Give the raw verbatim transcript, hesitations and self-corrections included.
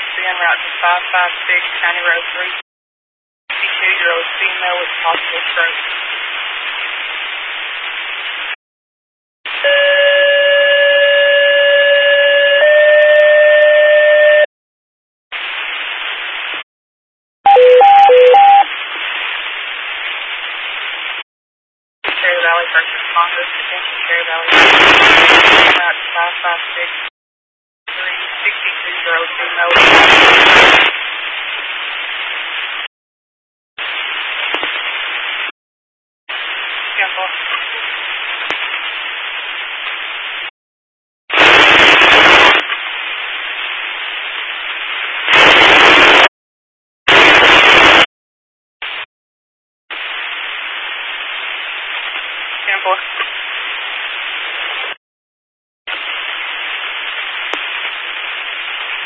emergency en route to five five six County Road three fifty-two-year-old female with possible stroke. Cherry Valley first responders, attention Cherry Valley. En route to five five six three sixty-two-year-old female with possible stroke. Cancel. Cancel.